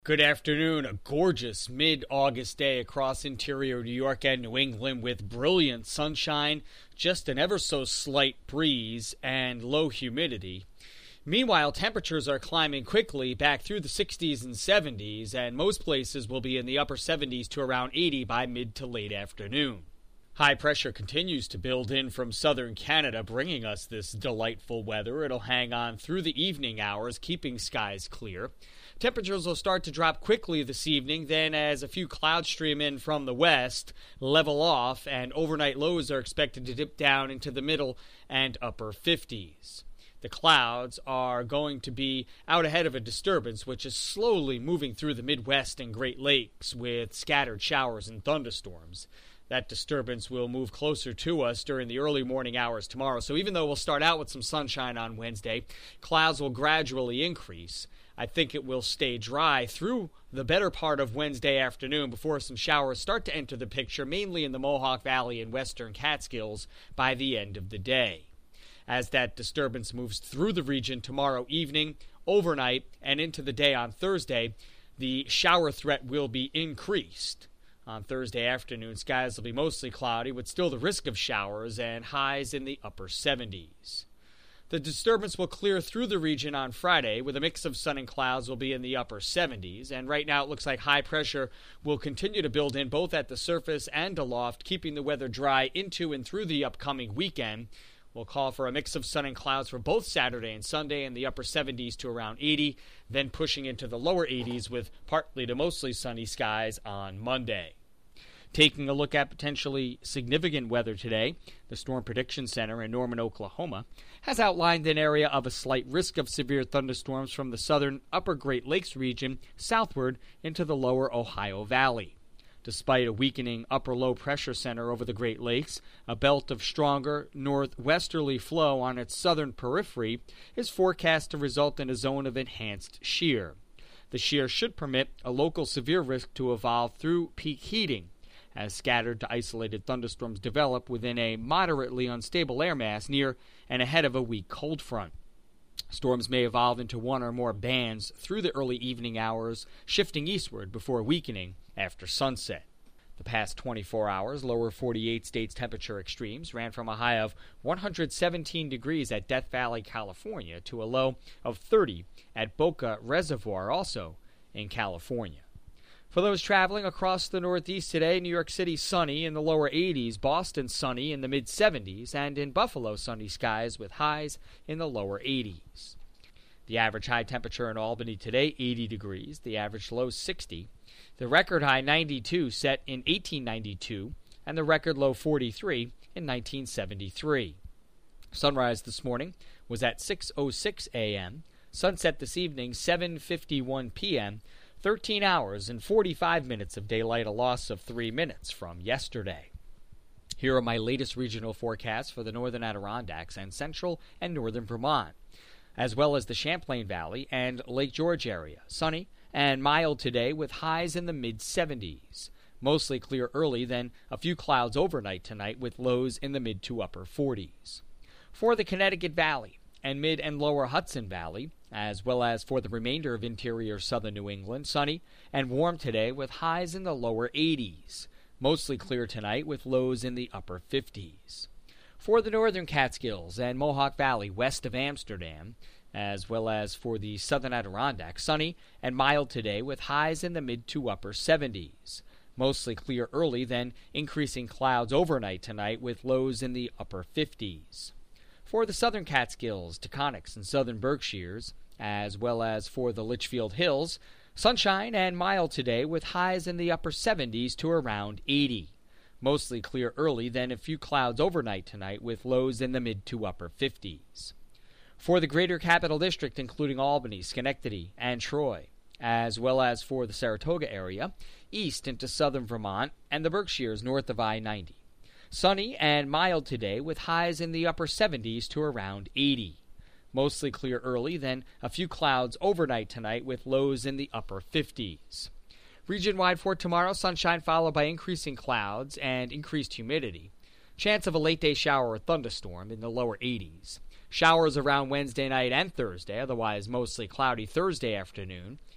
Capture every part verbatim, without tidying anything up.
Good afternoon. A gorgeous mid-August day across interior New York and New England with brilliant sunshine, just an ever so slight breeze, and low humidity. Meanwhile, temperatures are climbing quickly back through the sixties and seventies, and most places will be in the upper seventies to around eighty by mid to late afternoon. High pressure continues to build in from southern Canada, bringing us this delightful weather. It'll hang on through the evening hours, keeping skies clear. Temperatures will start to drop quickly this evening, then as a few clouds stream in from the west, level off, and overnight lows are expected to dip down into the middle and upper fifties. The clouds are going to be out ahead of a disturbance which is slowly moving through the Midwest and Great Lakes with scattered showers and thunderstorms. That disturbance will move closer to us during the early morning hours tomorrow. So even though we'll start out with some sunshine on Wednesday, clouds will gradually increase. I think it will stay dry through the better part of Wednesday afternoon before some showers start to enter the picture, mainly in the Mohawk Valley and western Catskills by the end of the day. As that disturbance moves through the region tomorrow evening, overnight, and into the day on Thursday, the shower threat will be increased. On Thursday afternoon, skies will be mostly cloudy with still the risk of showers and highs in the upper seventies. The disturbance will clear through the region on Friday with a mix of sun and clouds will be in the upper seventies, and right now it looks like high pressure will continue to build in both at the surface and aloft, keeping the weather dry into and through the upcoming weekend. We'll call for a mix of sun and clouds for both Saturday and Sunday in the upper seventies to around eighty, then pushing into the lower eighties with partly to mostly sunny skies on Monday. Taking a look at potentially significant weather today, the Storm Prediction Center in Norman, Oklahoma, has outlined an area of a slight risk of severe thunderstorms from the southern upper Great Lakes region southward into the lower Ohio Valley. Despite a weakening upper low pressure center over the Great Lakes, a belt of stronger northwesterly flow on its southern periphery is forecast to result in a zone of enhanced shear. The shear should permit a local severe risk to evolve through peak heating, as scattered to isolated thunderstorms develop within a moderately unstable air mass near and ahead of a weak cold front. Storms may evolve into one or more bands through the early evening hours, shifting eastward before weakening after sunset. The past twenty-four hours, lower forty-eight states temperature extremes ran from a high of one hundred seventeen degrees at Death Valley, California, to a low of thirty at Boca Reservoir, also in California. For those traveling across the Northeast today, New York City sunny in the lower eighties, Boston sunny in the mid-seventies, and in Buffalo sunny skies with highs in the lower eighties. The average high temperature in Albany today, eighty degrees, the average low sixty, the record high ninety-two set in eighteen ninety-two, and the record low forty-three in nineteen seventy-three. Sunrise this morning was at six oh six a.m., sunset this evening seven fifty-one p.m., thirteen hours and forty-five minutes of daylight, a loss of three minutes from yesterday. Here are my latest regional forecasts for the northern Adirondacks and central and northern Vermont, as well as the Champlain Valley and Lake George area. Sunny and mild today with highs in the mid-seventies. Mostly clear early, then a few clouds overnight tonight with lows in the mid to upper forties. For the Connecticut Valley and mid and lower Hudson Valley, as well as for the remainder of interior southern New England, sunny and warm today with highs in the lower eighties. Mostly clear tonight with lows in the upper fifties. For the northern Catskills and Mohawk Valley west of Amsterdam, as well as for the southern Adirondacks, sunny and mild today with highs in the mid to upper seventies. Mostly clear early, then increasing clouds overnight tonight with lows in the upper fifties. For the southern Catskills, Taconics, and southern Berkshires, as well as for the Litchfield Hills, sunshine and mild today with highs in the upper seventies to around eighty. Mostly clear early, then a few clouds overnight tonight with lows in the mid to upper fifties. For the greater Capital District, including Albany, Schenectady, and Troy, as well as for the Saratoga area, east into southern Vermont, and the Berkshires north of I ninety. Sunny and mild today with highs in the upper seventies to around eighty. Mostly clear early, then a few clouds overnight tonight with lows in the upper fifties. Region-wide for tomorrow, sunshine followed by increasing clouds and increased humidity. Chance of a late-day shower or thunderstorm in the lower eighties. Showers around Wednesday night and Thursday, otherwise mostly cloudy Thursday afternoon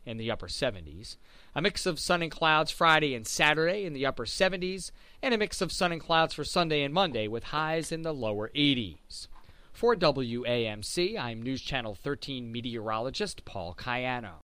in the upper seventies. A mix of sun and clouds Friday and Saturday in the upper seventies, and a mix of sun and clouds for Sunday and Monday with highs in the lower eighties. For W A M C, I'm News Channel thirteen meteorologist Paul Cayano.